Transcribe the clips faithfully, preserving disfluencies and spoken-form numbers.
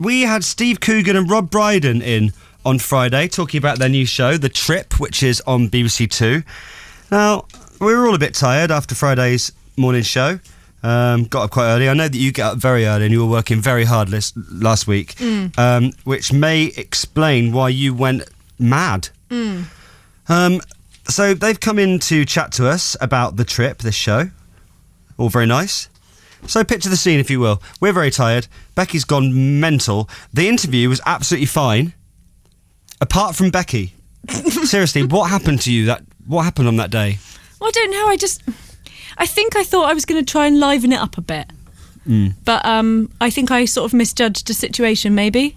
we had Steve Coogan and Rob Brydon in on Friday talking about their new show, The Trip, which is on B B C Two. Now, we were all a bit tired after Friday's morning show. Um, got up quite early. I know that you get up very early and you were working very hard last, last week, mm. um, which may explain why you went mad. Mm. Um, so they've come in to chat to us about The Trip, this show. All very nice. So picture the scene, if you will. We're very tired. Becky's gone mental. The interview was absolutely fine, apart from Becky. Seriously, what happened to you? That What happened on that day? Well, I don't know. I just... I think I thought I was going to try and liven it up a bit. Mm. But um, I think I sort of misjudged the situation, maybe.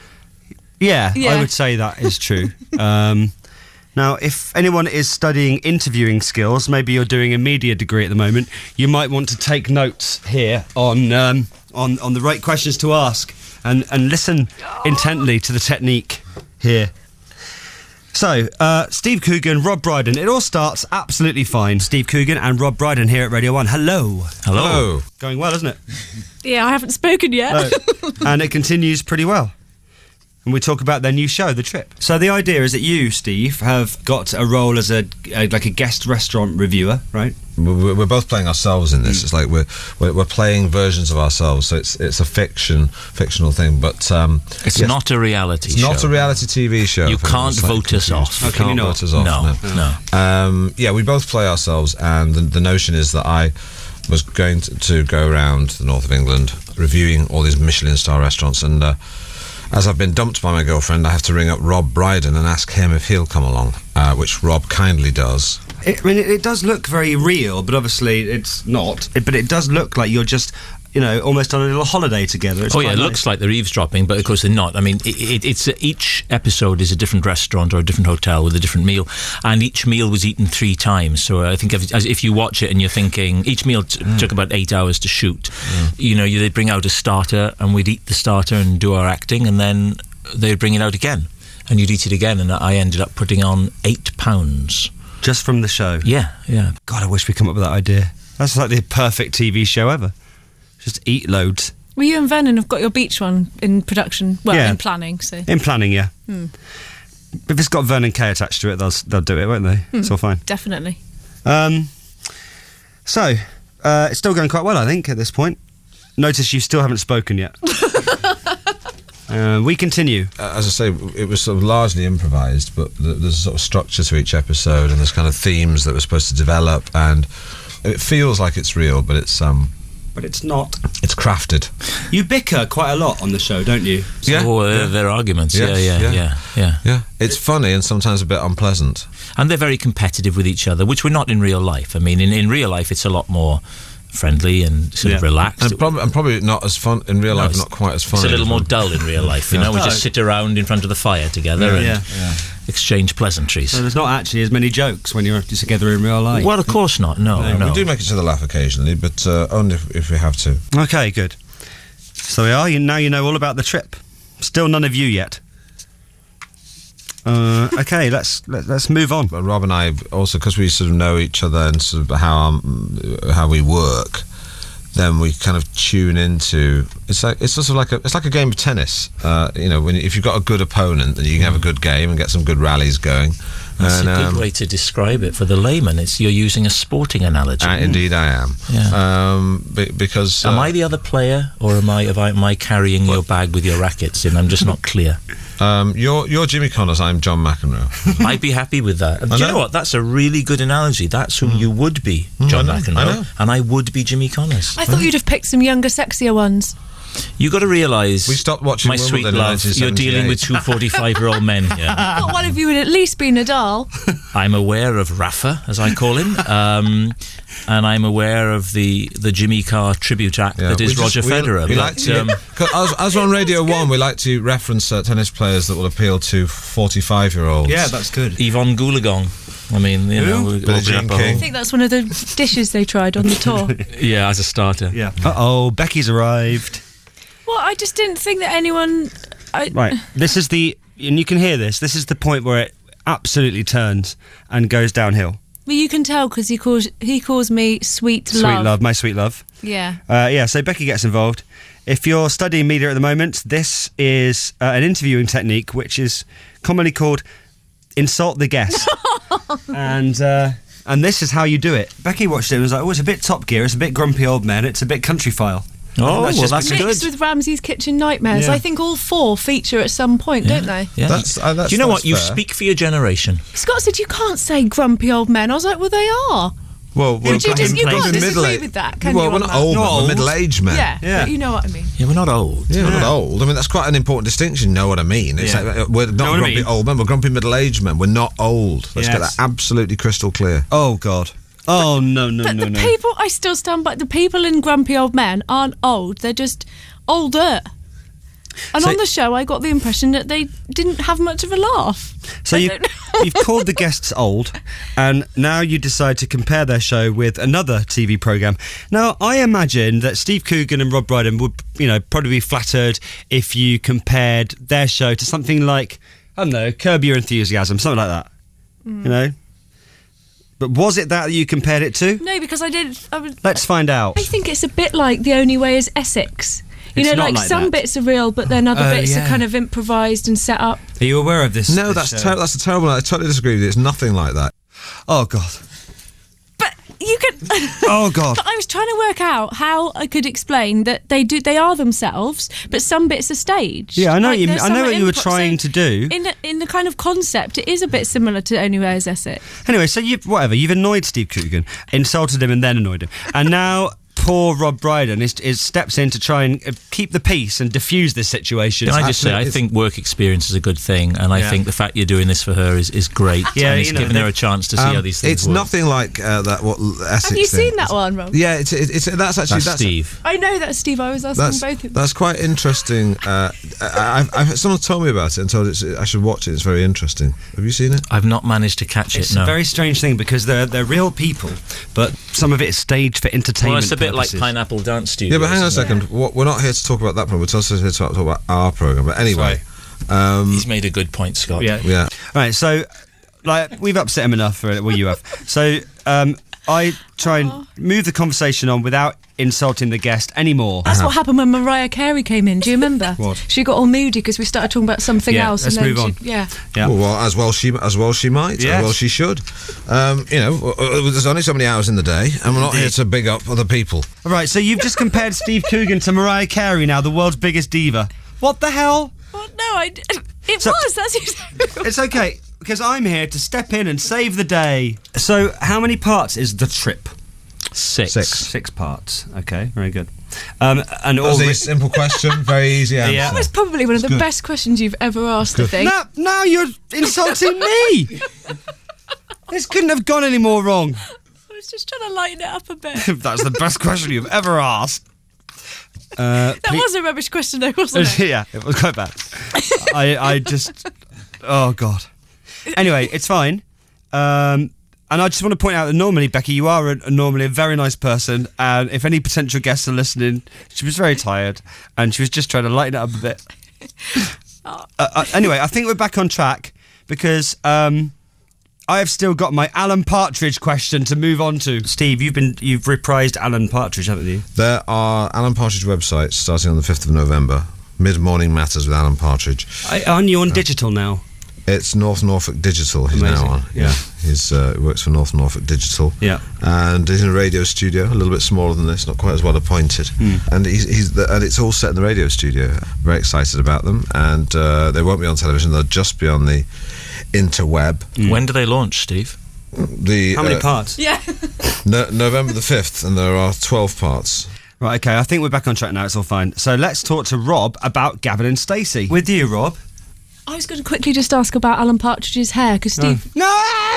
Yeah, yeah. I would say that is true. um, now, if anyone is studying interviewing skills, maybe you're doing a media degree at the moment, you might want to take notes here on um, on, on the right questions to ask and, and listen intently to the technique here. So, uh, Steve Coogan, Rob Brydon. It all starts absolutely fine. Steve Coogan and Rob Brydon here at Radio one. Hello. Hello. Hello. Going well, isn't it? Yeah, I haven't spoken yet. No. And it continues pretty well. And we talk about their new show, The Trip. So the idea is that you, Steve, have got a role as a, a like a guest restaurant reviewer, right? We're, we're both playing ourselves in this. Mm. It's like we're, we're we're playing versions of ourselves. So it's it's a fiction fictional thing, but um, it's yes, not a reality. It's show. not a reality T V show. You can't vote us off. You oh, can can't you not? vote us off. No, no. no. Um, yeah, we both play ourselves, and the, the notion is that I was going to, to go around the north of England reviewing all these Michelin star restaurants, and uh, as I've been dumped by my girlfriend, I have to ring up Rob Brydon and ask him if he'll come along, uh, which Rob kindly does. It, I mean, it, it does look very real, but obviously it's not. It, but it does look like you're just, you know, almost on a little holiday together. It's oh yeah, it nice. looks like they're eavesdropping, but of course they're not. I mean, it, it, it's uh, each episode is a different restaurant or a different hotel with a different meal, and each meal was eaten three times. So I think if, as if you watch it and you're thinking, each meal t- mm. took about eight hours to shoot. Mm. You know, they'd bring out a starter, and we'd eat the starter and do our acting, and then they'd bring it out again, and you'd eat it again, and I ended up putting on eight pounds. Just from the show? Yeah, yeah. God, I wish we'd come up with that idea. That's like the perfect T V show ever. Just eat loads. Well, you and Vernon have got your beach one in production, well, yeah. in planning, so... In planning, yeah. Hmm. If it's got Vernon Kay attached to it, they'll, they'll do it, won't they? Hmm. It's all fine. Definitely. Um, so, uh, it's still going quite well, I think, at this point. Notice you still haven't spoken yet. Uh, we continue. Uh, as I say, it was sort of largely improvised, but th- there's a sort of structure to each episode, and there's kind of themes that we're supposed to develop, and it feels like it's real, but it's um, but it's not. It's crafted. You bicker quite a lot on the show, don't you? So, yeah, uh, yeah. Their arguments. Yes, yeah, yeah, yeah, yeah, yeah, yeah. It's funny and sometimes a bit unpleasant. And they're very competitive with each other, which we're not in real life. I mean, in, in real life, it's a lot more friendly and sort yeah. of relaxed. And, prob- and probably not as fun in real no, life, not quite as fun. It's a little more dull in real life, you yeah. know. We no. just sit around in front of the fire together yeah, and yeah. Yeah. exchange pleasantries. So there's not actually as many jokes when you're together in real life. Well, of course not, no, Yeah, no. We do make each other laugh occasionally, but uh, only if, if we have to. Okay, good. So we are. You, now you know all about The Trip. Still none of you yet. Uh, okay, let's let, let's move on. But Rob and I also, because we sort of know each other and sort of how um, how we work, then we kind of tune into. It's like it's sort of like a it's like a game of tennis. Uh, you know, when if you've got a good opponent, then you can have a good game and get some good rallies going. That's and, a good um, way to describe it for the layman. It's you're using a sporting analogy. Uh, indeed, I am. Yeah. Um, be, because am uh, I the other player, or am I, am I, am I carrying what? your bag with your rackets in? I'm just not clear. Um, you're you're Jimmy Connors. I'm John McEnroe. I'd be happy with that. Do know. you know what? That's a really good analogy. That's who mm. you would be, John I know, McEnroe, I know. and I would be Jimmy Connors. I thought you'd have picked some younger, sexier ones. You got to realise, we stopped watching my Wimbledon sweet in love, you're dealing with two forty-five-year-old men here. But one of you would at least be Nadal. I'm aware of Rafa, as I call him, um, and I'm aware of the, the Jimmy Carr tribute act Yeah, that is we just- Roger we- Federer. We but, like to, um, as, as we're on Radio One, we like to reference uh, tennis players that will appeal to forty-five-year-olds. Yeah, that's good. Yvonne Goolagong. I mean, you know, we Billie open Jean up a King. I whole- think that's one of the dishes they tried on the tour. Yeah, as a starter. Yeah. Uh oh, Becky's arrived. Well, I just didn't think that anyone... I, Right, this is the, and you can hear this, this is the point where it absolutely turns and goes downhill. Well, you can tell because he calls he calls me sweet, Sweet love. love, my sweet love. Yeah. Uh, yeah, so Becky gets involved. if you're studying media at the moment, this is uh, an interviewing technique which is commonly called insult the guest. and uh, and this is how you do it. Becky watched it and was like, oh, it's a bit Top Gear, it's a bit Grumpy Old Men, it's a bit Country File. Oh, that's well, just that's good. Mixed with Ramsay's Kitchen Nightmares. Yeah. I think all four feature at some point, Yeah. don't they? Yeah. That's, uh, that's Do you know that's what? You fair. speak for your generation. Scott said you can't say grumpy old men. I was like, well, they are. Well, we're But you just- you we're can't disagree middle-aged- with that, can well, you, we're on not that? old, Not men, old. we're middle-aged men. Yeah, Yeah. but you know what I mean. Yeah, we're not old. Yeah, we're not Yeah. old. I mean, that's quite an important distinction. You know what I mean? It's Yeah. like, uh, we're not Know what I grumpy mean? old men, we're grumpy middle-aged men. We're not old. Let's get Yes. that absolutely crystal clear. Oh, God. Oh, no, no, But no, the no. people, I still stand by, the people in Grumpy Old Men aren't old. They're just older. And So- on the show, I got the impression that they didn't have much of a laugh. So I you, don't know. you've called the guests old, and now you decide to compare their show with another T V programme. Now, I imagine that Steve Coogan and Rob Brydon would, you know, probably be flattered if you compared their show to something like, I don't know, Curb Your Enthusiasm, something like that. Mm. You know? But was it that you compared it to? No, because I did. I, was, Let's find out. I think it's a bit like The Only Way is Essex. You It's know, not like, like some that. bits are real, but then other Oh, bits yeah. are kind of improvised and set up. Are you aware of this? No, this that's show? ter- that's a terrible. I totally disagree with you. It's nothing like that. Oh, God. But you could. Oh, God. But I was trying to work out how I could explain that they do. They are themselves, but some bits are staged. Yeah, I know what you- there's I know some what you were improv- trying so to do. In the, in the kind of concept, it is a bit similar to Only Way is Essex. Anyway, so you've whatever you've annoyed Steve Coogan, insulted him, and then annoyed him, and now poor Rob Brydon is, is steps in to try and uh, keep the peace and diffuse this situation. Can I just say, I absolutely- think work experience is a good thing, and I Yeah. think the fact you're doing this for her is, is great. Yeah, and it's you know, giving her they- a chance to see Um, how these things it's work. nothing like uh, that. What Essex Have you thing. seen that one, Rob? Yeah, it's, it's, it's that's actually That's, that's Steve. I know that, Steve. I was asking That's, both of you. that's quite interesting. Uh, I, I, I, someone told me about it and told it's, I should watch it. It's very interesting. Have you seen it? I've not managed to catch It's it. No. a very strange thing because they're they're real people, but some of it is staged for entertainment. well, it's a bit purposes. like Pineapple Dance Studio. Yeah, but hang on a second. What, we're not here to talk about that program. We're also here to talk about our program. But anyway, um, He's made a good point, Scott. Yeah. yeah. Right. So, like, we've upset him enough. For, well, you have. So, um, I try and move the conversation on without insulting the guest anymore. That's what happened when Mariah Carey came in. Do you remember? What? She got all moody because we started talking about something Yeah, else. let's and then move on. she, Yeah. Yeah. Well, well, as well she as well she might, Yes. as well she should. Um, you know, uh, uh, there's only so many hours in the day, and we're not here to big up other people. All right. So you've just compared Steve Coogan to Mariah Carey, now the world's biggest diva. What the hell? Well, no, I. d- It So- was. That's exactly. It's okay because I'm here to step in and save the day. So, how many parts is The Trip? Six. Six. Six parts. Okay, very good. Um, and That all was a ri- simple question, very easy answer. Yeah. That was probably one of the good. best questions you've ever asked. I think. now, now you're insulting me. This couldn't have gone any more wrong. I was just trying to lighten it up a bit. That's the best question you've ever asked. Uh, That was a rubbish question, though, wasn't it? yeah, it was quite bad. I, I just, oh god. Anyway, it's fine. Um, and I just want to point out that normally, Becky, you are a, a normally a very nice person, and if any potential guests are listening, she was very tired, and she was just trying to lighten it up a bit. Uh, uh, anyway, I think we're back on track because um, I have still got my Alan Partridge question to move on to. Steve, you've been you've reprised Alan Partridge, haven't you? There are Alan Partridge websites starting on the fifth of November. Mid Morning Matters with Alan Partridge. I, aren't you on digital now? It's North Norfolk Digital. He's Amazing, now on. yeah. he's uh, he works for North Norfolk Digital. Yeah. and he's in a radio studio, a little bit smaller than this, not quite as well appointed. And he's, he's the, and it's all set in the radio studio. Very excited about them, and uh, they won't be on television. They'll just be on the interweb. When do they launch, Steve? The How many uh, parts? Yeah. no, November the fifth, and there are twelve parts. Right, okay, I think we're back on track now, it's all fine. So let's talk to Rob about Gavin and Stacey. With you, Rob. I was going to quickly just ask about Alan Partridge's hair because Steve. No!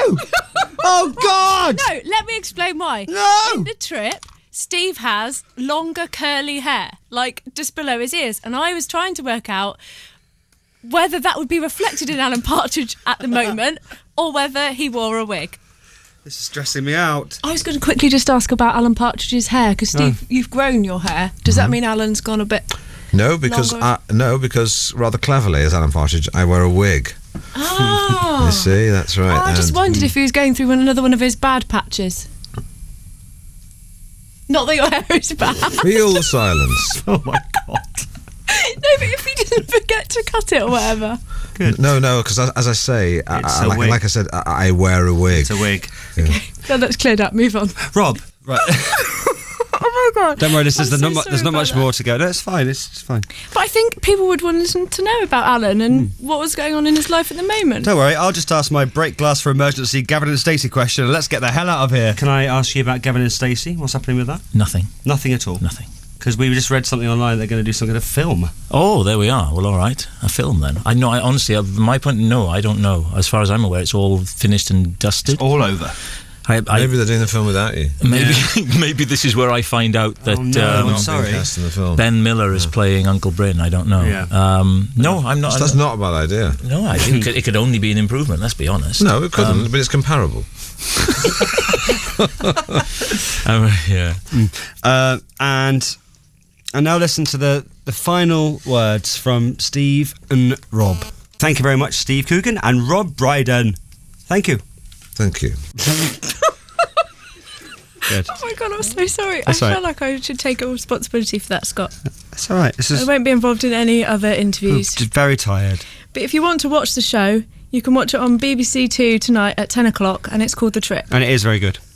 Oh, God! No, let me explain why. No! In The Trip, Steve has longer curly hair, like just below his ears, and I was trying to work out whether that would be reflected in Alan Partridge at the moment or whether he wore a wig. This is stressing me out. I was going to quickly just ask about Alan Partridge's hair because Steve, Oh. you've grown your hair. Does that mean Alan's gone a bit? No, because Longer. I, no, because rather cleverly, as Alan Partridge, I wear a wig. Oh, You see, that's right. I just and- wondered if he was going through one, another one of his bad patches. Not that your hair is bad. Feel the silence. Oh my God. No, but if he didn't forget to cut it or whatever. Good. No, no, because as I say, I, It's I, a like, wig. like I said, I, I wear a wig. It's a wig. No, that's cleared up. Move on. Rob, right. Oh my God. Don't worry, this I'm is the so not mu- sorry there's not about much that. more to go. No, it's fine. It's, it's fine. But I think people would want to know about Alan and what was going on in his life at the moment. Don't worry, I'll just ask my break glass for emergency Gavin and Stacey question and let's get the hell out of here. Can I ask you about Gavin and Stacey? What's happening with that? Nothing. Nothing at all. Nothing. Because we just read something online they're going to do some kind of film. Oh, there we are. Well, all right. A film then. I know. I honestly, uh, my point. No, I don't know. As far as I'm aware, it's all finished and dusted. All over. I, I, Maybe they're doing the film without you. maybe, maybe this is where I find out that Oh, no, um, I'm Not sorry. being cast in the film. Ben Miller is playing Uncle Bryn. I don't know. Yeah. Um, no, I'm not. That's not a bad idea. No, I think it could, it could only be an improvement. Let's be honest. No, it couldn't, Um, but it's comparable. um, yeah. Uh, and and now listen to the, the final words from Steve and Rob. Thank you very much, Steve Coogan and Rob Brydon. Thank you. Thank you. Good. Oh my God, I'm so sorry. That's I all feel right. like I should take all responsibility for that, Scott. That's all right. This I is won't be involved in any other interviews. just very tired. But if you want to watch the show, you can watch it on B B C Two tonight at ten o'clock, and it's called The Trip. And it is very good.